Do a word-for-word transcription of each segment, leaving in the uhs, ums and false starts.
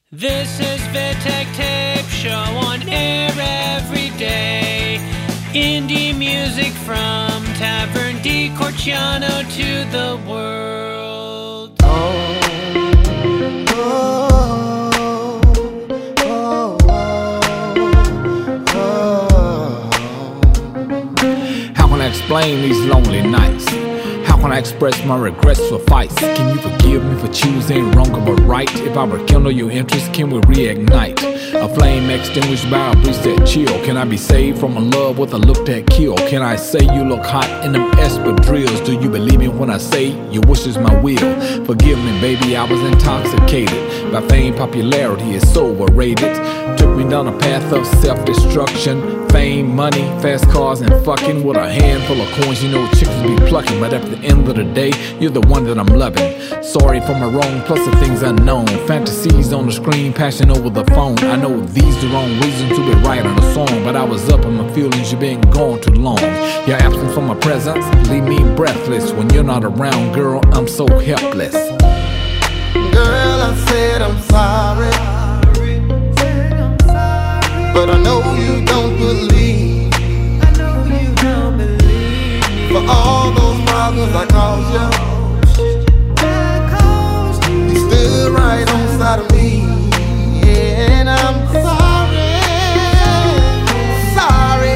This is Vitek Tape Show on air every day. Indie music from Tavern di Corciano to the world. Oh, oh, oh, oh, oh. How can I explain these lonely nights? How can I express my regrets for fights? Can you forgive me for choosing wrong or right? If I rekindle your interest, can we reignite? A flame extinguished by a breeze that chill. Can I be saved from a love with a look that kill? Can I say you look hot in them espadrilles? Do you believe me when I say your wish is my will? Forgive me, baby, I was intoxicated by fame, popularity is so overrated. Took me down a path of self-destruction. Fame, money, fast cars, and fucking with a handful of coins. You know chicks be plucking, but at the end of the day, you're the one that I'm loving. Sorry for my wrong, plus the things unknown. Fantasies on the screen, passion over the phone. I know these the wrong reasons to be writing a song, but I was up in my feelings, you've been gone too long. Your absence from my presence leave me breathless. When you're not around, girl, I'm so helpless. Girl, I said I'm sorry, but I know you don't believe. I know you don't believe me. For all those problems I caused you, you stood right on side of me. Yeah, and I'm sorry, sorry.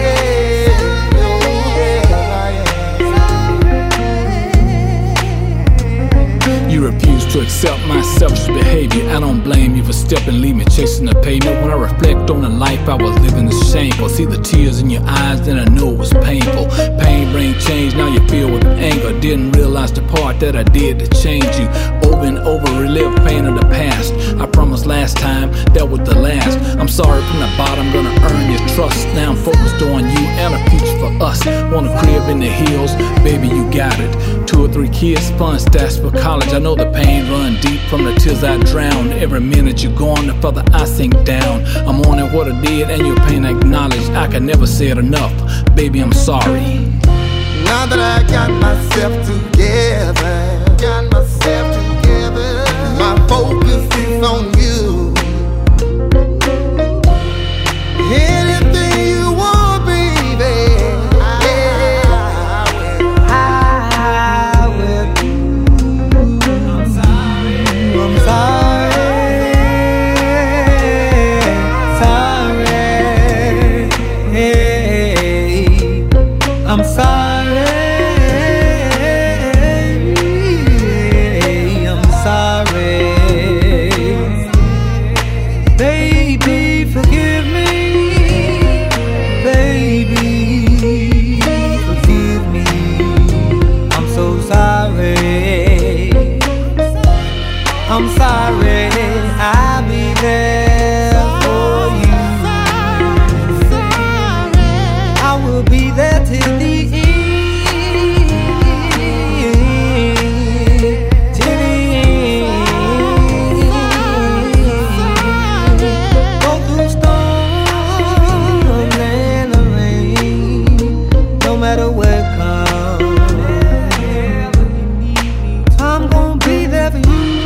You refuse to accept my selfish behavior. I don't blame you for stepping, leave me chasing the pavement. When I reflect on the life I was living, it's shameful. See the tears in your eyes, then I know it was painful. Pain brings change, now you feel with anger. Didn't realize the part that I did to change you. Over and over, relive pain of the past. I promised last time that was the last. I'm sorry from the bottom, gonna earn your trust. Now I'm focused on you and a future for us. Want a crib in the hills, baby, you got it. Two or three kids, fun stats for college. I know the pain run deep from the tears I drown. Every minute you're gone, the further I sink down. I'm on it what I did and your pain acknowledged. I can never say it enough, baby, I'm sorry. Now that I got myself together, got myself together, my focus is on you. Anything you want, baby, yeah, I will do. I'm sorry, I'm sorry, sorry, I'm sorry. I'm sorry, I'll be there for you. I will be there till the end, till the end. Go through storms and the rain, no matter what comes, I'm gonna be there for you.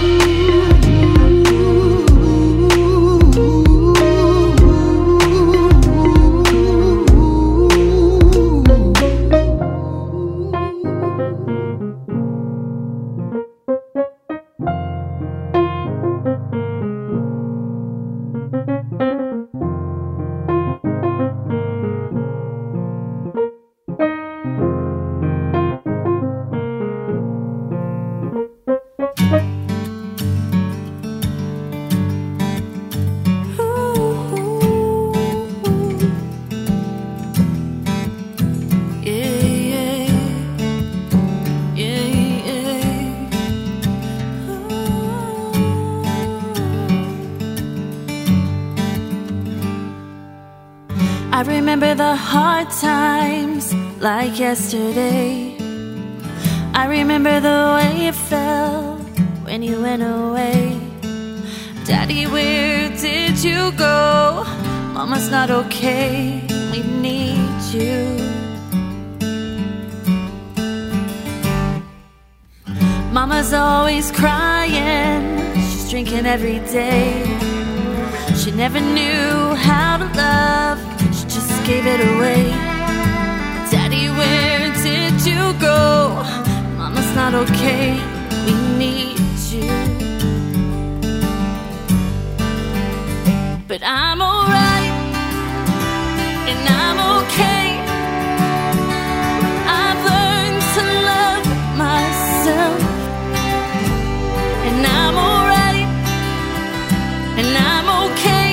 I remember the hard times like yesterday. I remember the way it felt when you went away. Daddy, where did you go? Mama's not okay, we need you. Mama's always crying, she's drinking every day. She never knew how to love, she just gave it away. Daddy, where did you go? Mama's not okay, we need you. But I'm alright, and I'm okay. I've learned to love myself, and I'm alright, and I'm okay.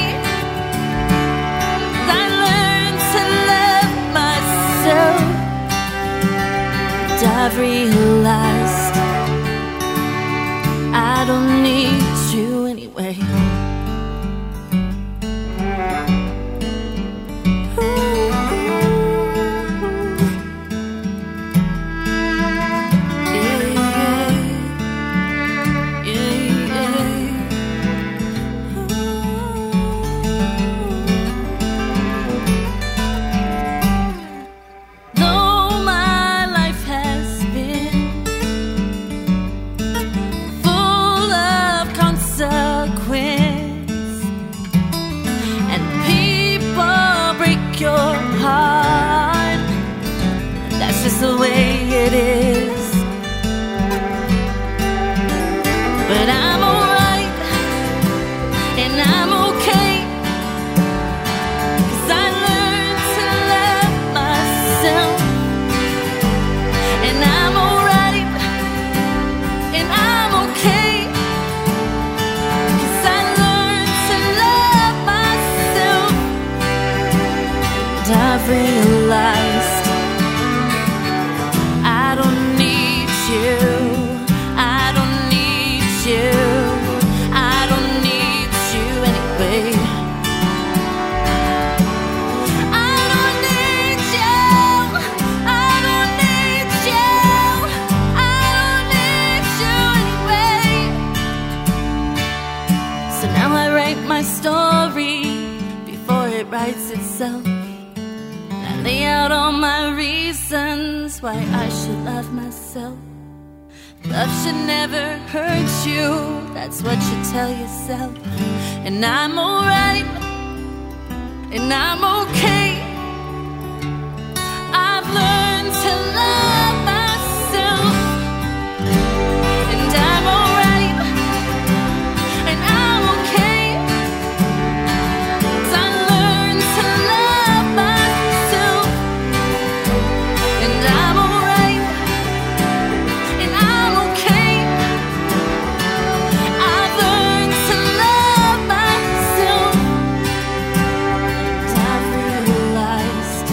I learned to love myself, and I've realized I don't need you anyway. The way it is, but I'm alright, and I'm okay, 'cause I learned to love myself, and I'm alright, and I'm okay, 'cause I learned to love myself, and I've realized I don't need you, I don't need you, I don't need you anyway. I don't need you, I don't need you, I don't need you anyway. So now I write my story before it writes itself. I lay out all my reasons why I should love myself. Love should never hurt you, that's what you tell yourself. And I'm alright, and I'm okay. I've learned to love myself, and I'm alright, and I'm okay. 'Cause I learned to love myself, and I'm alright, and I'm okay. I've learned to love myself, and I've realized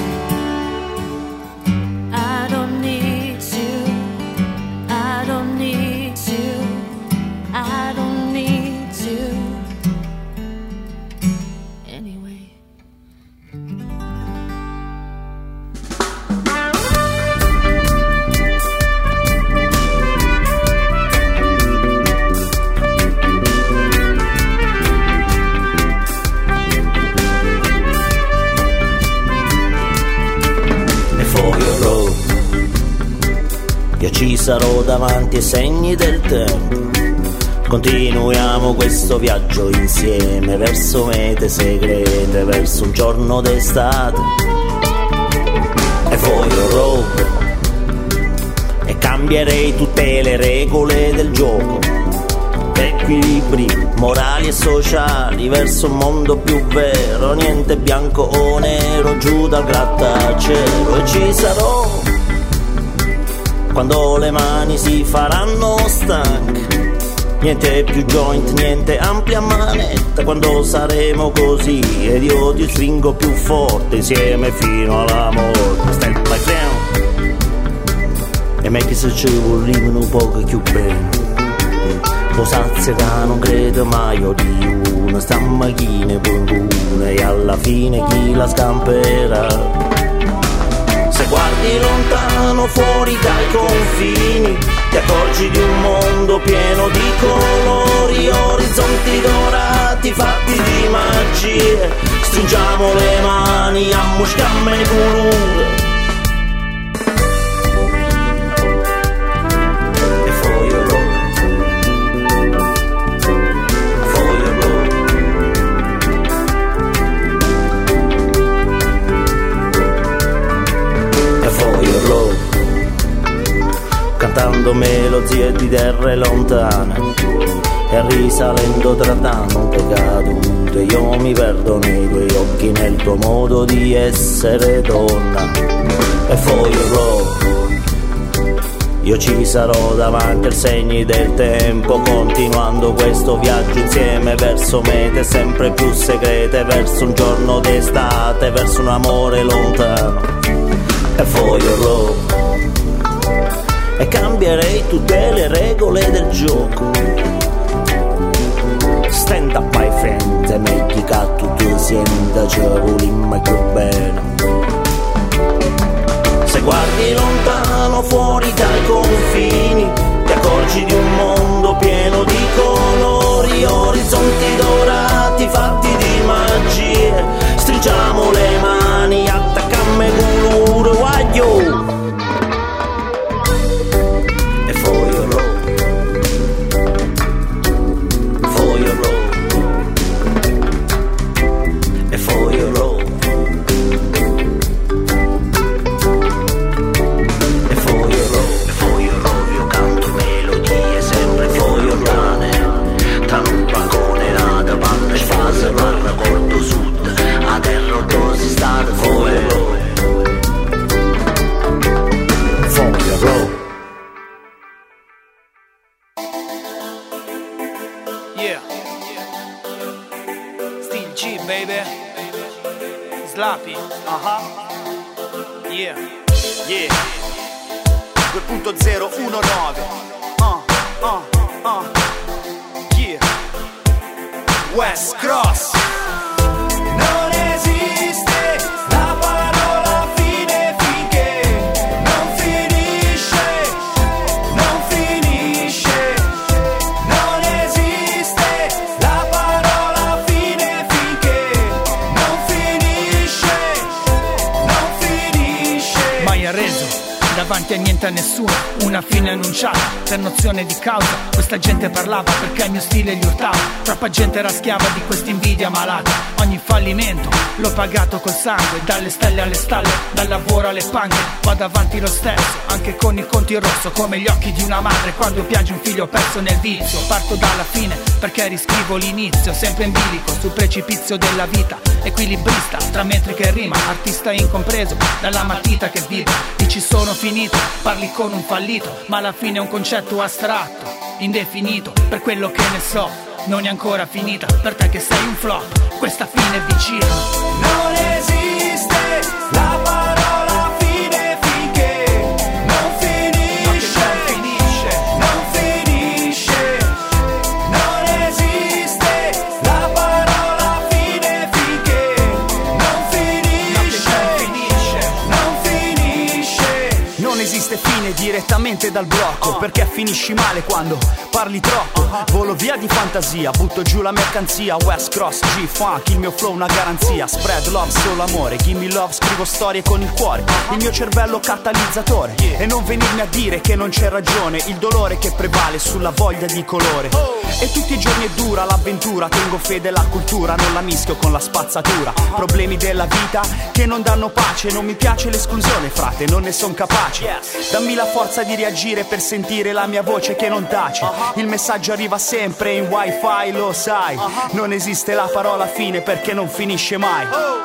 I don't need you, I don't need you, I don't need you anyway. E for your road, io ci sarò davanti ai segni del tempo. Continuiamo questo viaggio insieme verso mete segrete, verso un giorno d'estate. E for your road, e cambierei tutte le regole del gioco, equilibri morali e sociali verso un mondo più vero, niente bianco o nero giù dal grattacielo. E ci sarò quando le mani si faranno stanche, niente più joint, niente ampia manetta, quando saremo così ed io ti stringo più forte insieme fino alla morte. Stand by down e metti se ci vogliamo un poco più bene. Posazze che non credo mai ho di una, sta macchina buona e alla fine chi la scamperà? Se guardi lontano fuori dai confini ti accorgi di un mondo pieno di colori, orizzonti dorati fatti di magie, stringiamo le mani a muscamme colore. cercando melodie di terre lontane e risalendo tra tante cadute io mi perdo nei tuoi occhi, nel tuo modo di essere donna. E poi io ci sarò davanti ai segni del tempo, continuando questo viaggio insieme verso mete sempre più segrete, verso un giorno d'estate, verso un amore lontano. E poi e cambierei tutte le regole del gioco. Stand up my friend, e meglio che tu sienta ci volimmo più bene. Se guardi lontano fuori dai confini, ti accorgi di un mondo pieno di colori, orizzonti dorati fatti di magie. Stringiamo le mani, attaccammo culure, guaglio. E poi io roll, poi io roll, e poi io roll. Parla corto sud, a terra si sta fuori. Fuori roll. Yeah. Steel G, baby. Slappy. Uh-huh. Yeah. Yeah. due punto zero uno nove. Uh, uh, uh. Yeah. West Cross. Non esiste la parola fine finché non finisce, non finisce. Non esiste la parola fine finché non finisce, non finisce. Mai arreso davanti a niente a nessuno, una fine annunciata per nozione di causa. Questa gente parlava perché il mio stile gli urtava. Troppa gente era schiava di quest'invidia malata. Ogni fallimento l'ho pagato col sangue, dalle stelle alle stalle, dal lavoro alle panche. Vado avanti lo stesso, anche con i conti in rosso, come gli occhi di una madre quando piange un figlio perso nel vizio. Parto dalla fine perché riscrivo l'inizio, sempre in bilico sul precipizio della vita. Equilibrista tra metriche e rima, artista incompreso dalla matita che vive. Dici sono finito, parli con un fallito, ma alla fine è un concetto astratto, indefinito. Per quello che ne so, non è ancora finita. Per te che sei un flop, questa fine è vicina. Non esiste la parola fine finché non finisce, non finisce, non finisce. Non esiste la parola fine finché non finisce, non finisce, non finisce. Non esiste fine direttamente dal blocco, perché finisci male quando parli troppo. Volo via di fantasia, butto giù la mercanzia. West Cross, G-Funk, il mio flow una garanzia. Spread love, solo amore, give me love, scrivo storie con il cuore. Il mio cervello catalizzatore. E non venirmi a dire che non c'è ragione, il dolore che prevale sulla voglia di colore. E tutti i giorni è dura l'avventura, tengo fede alla cultura, non la mischio con la spazzatura. Problemi della vita che non danno pace, non mi piace l'esclusione frate, non ne son capace. Dammi la forza di reagire per sentire la mia voce che non tace. Il messaggio arriva sempre in wifi, lo sai. Non esiste la parola fine perché non finisce mai.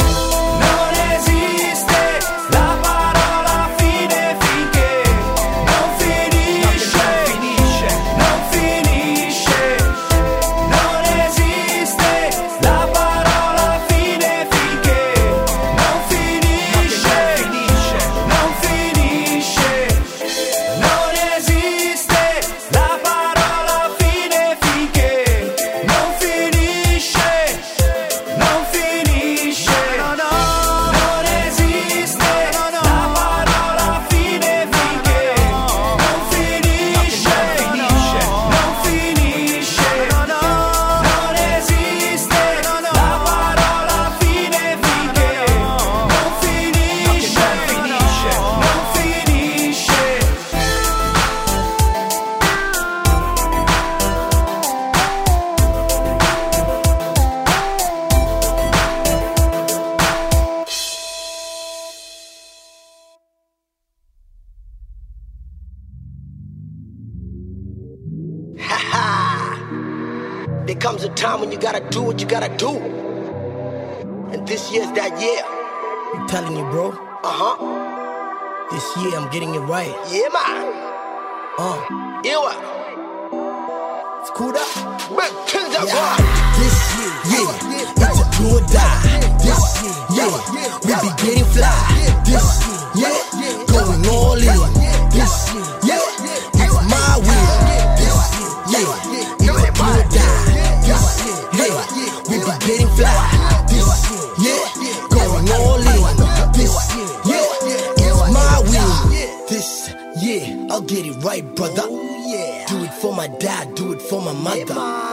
Non esiste la parola fine finché non finisce, non finisce. Non esiste la parola fine finché non finisce, non finisce. Non esiste la parola fine finché non finisce, non finisce. comes a time when you gotta do what you gotta do. And this year's that year. I'm telling you, bro. Uh-huh. This year I'm getting it right. Yeah, man. Uh. Yeah, what? It's cool up. Back to the yeah. This year, yeah, it's a do or die. This year, yeah, we be getting fly. This year, yeah, going all in. This year, yeah, it's my will. This year, yeah, it's a do or die. This year, yeah, we be getting fly. This year, yeah, going all in. This year, yeah, it's my will. This year, I'll get it right, brother. Do it for my dad, do it for my mother.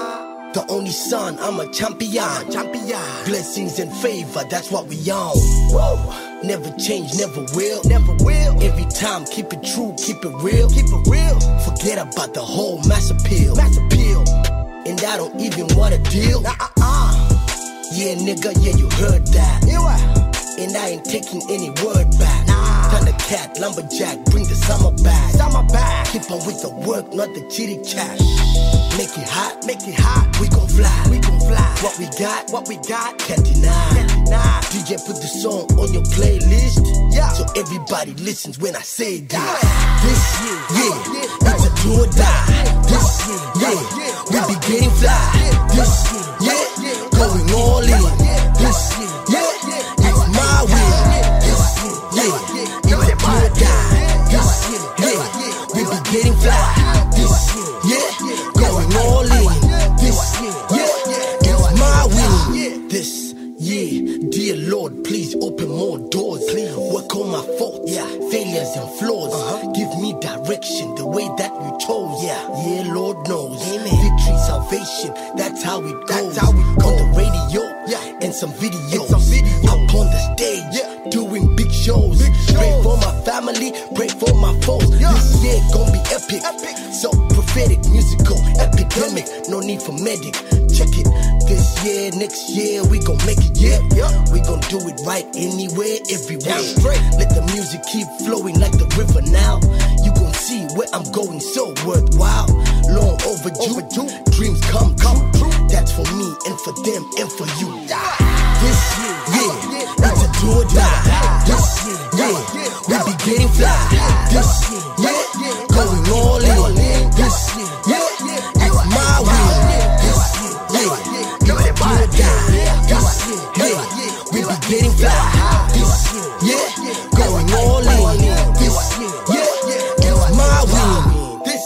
The only son, I'm a champion. Champion. Blessings and favor, that's what we on. Whoa. Never change, never will. Never will. Every time, keep it true, keep it real. Keep it real. Forget about the whole mass appeal. Mass appeal. And I don't even want a deal. Uh-uh. Yeah, nigga, yeah, you heard that. Yeah. And I ain't taking any word back. Nah. Thundercat, lumberjack, bring the summer back. Summer back. Keep on with the work, not the chitty chat. Make it hot, make it hot. We gon' fly, we gon' fly. What we got, what we got, can't deny. Can't deny. D J put the song on your playlist, yeah. So everybody listens when I say this. Yeah. This year, yeah, it's a do or die. This year, yeah, we be getting fly. This year, yeah, going all in. This year, yeah, it's my will. This year, yeah, it's a do or die. This year, yeah, we be getting fly. This year, yeah, going all in. This year, yeah, it's my will. This year, dear Lord, please open more doors. Please work on my faults, yeah, failures and flaws. Uh-huh. Give me direction the way that you chose. Yeah, yeah, Lord knows. Amen. Victory, salvation, that's how it goes. That's how it goes. On the radio, yeah, and some videos. Some videos. Up on the stage, yeah, doing big shows. Big shows. Pray for my family, pray for my foes. Yeah. This year gon' be epic. epic. So prophetic, musical, epidemic. No need for medic. Check it. This year, next year, we gon' make it, yeah. yeah. We gon' do it right anywhere, everywhere. Let the music keep flowing like the river now. You gon' see where I'm going, so worthwhile. Long overdue, overdue. Dreams come, come true. That's for me and for them and for you. This year, yeah, it's a do or die. This year, yeah, we be getting fly. This year, yeah, going all in. This year, yeah, it's my will. This year, yeah, it's a do or die. This year, yeah, we be getting fly. This year, yeah, going all in. This year, yeah, it's my will. This,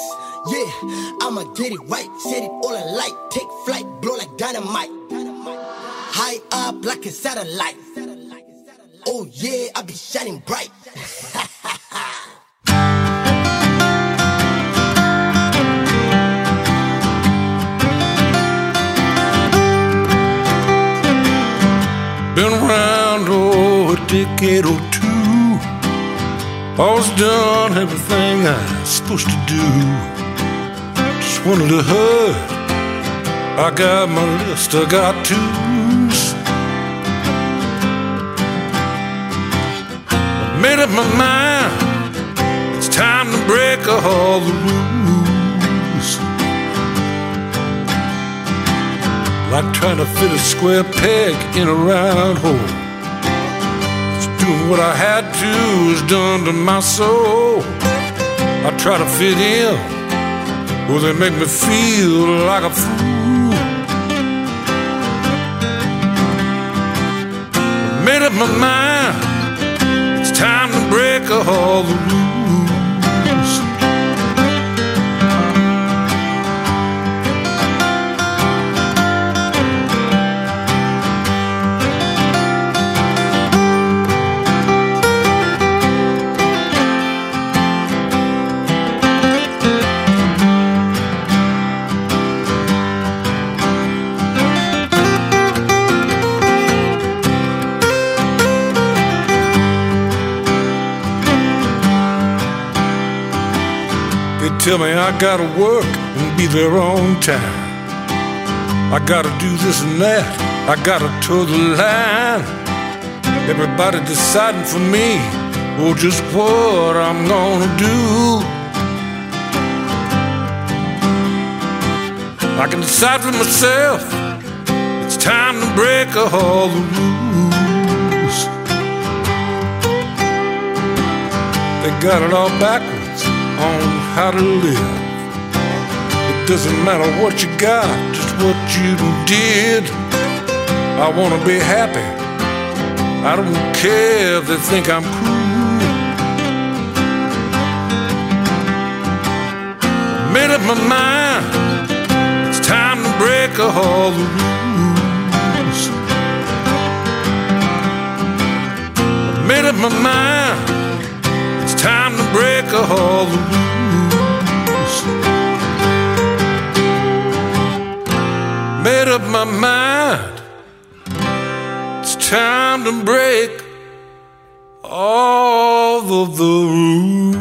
yeah, I'ma get it right. Set it all alight. Take flight, blow like dynamite. High up like a satellite. Oh yeah, I be shining bright. Been around, oh, a decade or two. Always done everything I was supposed to do. Just wanted to hurt. I got my list, I got twos. I made up my mind. It's time to break all the rules. Like trying to fit a square peg in a round hole. It's doing what I had to, was done to my soul. I try to fit in, well, they make me feel like a fool. I made up my mind. It's time to break all the rules. Tell me I gotta work and be there on time. I gotta do this and that, I gotta toe the line. Everybody deciding for me, well, just what I'm gonna do. I can decide for myself. It's time to break all the rules. They got it all backwards on how to live. It doesn't matter what you got, just what you did. I wanna be happy. I don't care if they think I'm cruel. Made up my mind. It's time to break all the rules. Made up my mind. It's time to break all the rules. Made up my mind. It's time to break all of the rules.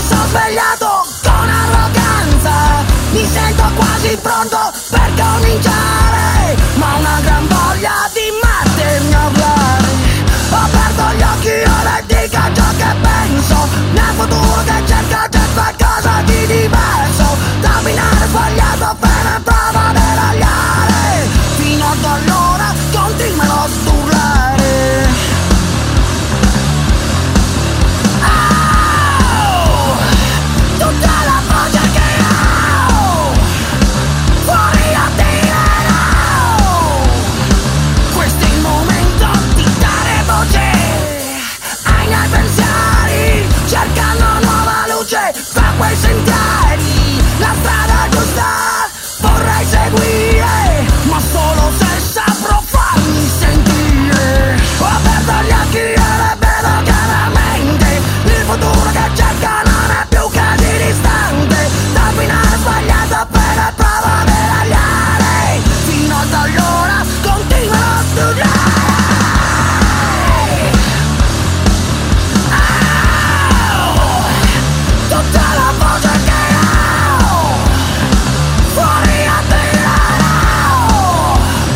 sono svegliato con arroganza, mi sento quasi pronto per cominciare, ma una gran voglia di mettermi a urlare. Ho aperto gli occhi ora e dico ciò che penso, nel futuro che cerca c'è qualcosa di diverso, da binare sbagliato per prova deragliare, fino ad allora continuerò ad urlare. Oh, tutta la voce che ho, fuori a dire no. Questo è il momento di dare voce ai miei pensieri, cercando nuova luce fra quei sentieri. La strada giusta vorrei seguire, ma solo se saprò farmi sentire. Ho aperto gli occhi e le vedo chiaramente, il futuro che cerca non è più così distante, da binare sbagliato per prova deragliare, fino ad allora continuerò a studiare. Oh, tutta la voce che ho, fuori a dire no.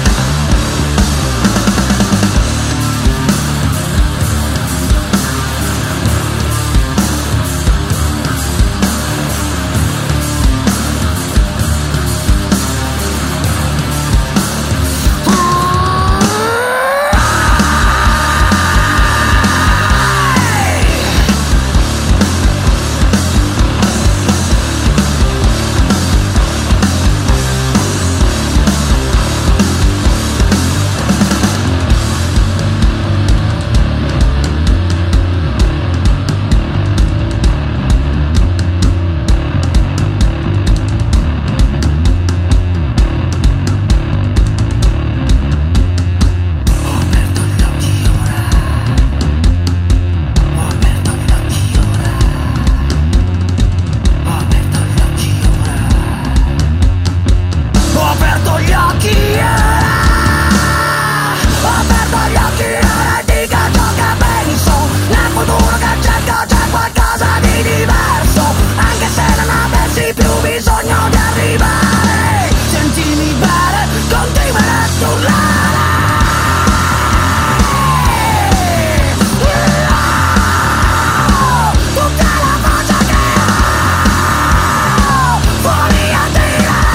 Ho aperto gli occhi ora, ho aperto gli occhi ora e dico ciò che penso, nel futuro che cerco c'è qualcosa di diverso, anche se non avessi più bisogno di arrivare, sentimi bene, continuare a urlare. Oh, tutta la voce che ho, fuori a dire no.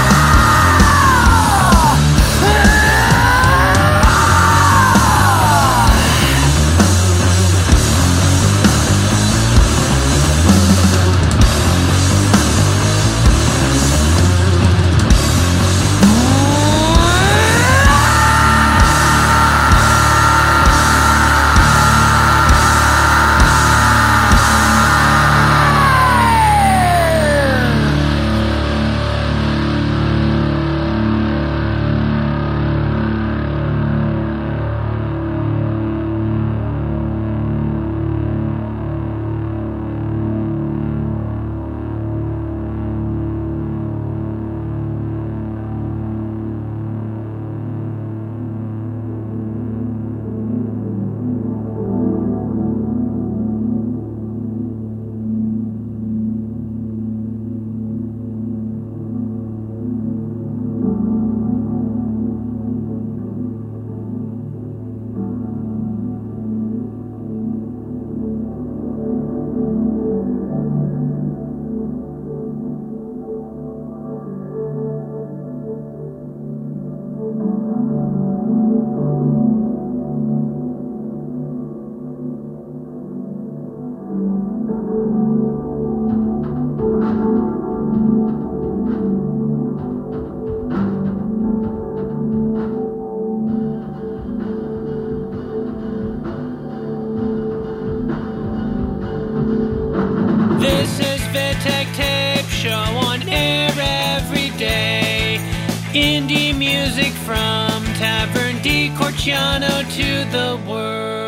Indie music from Tavern di Corciano to the world.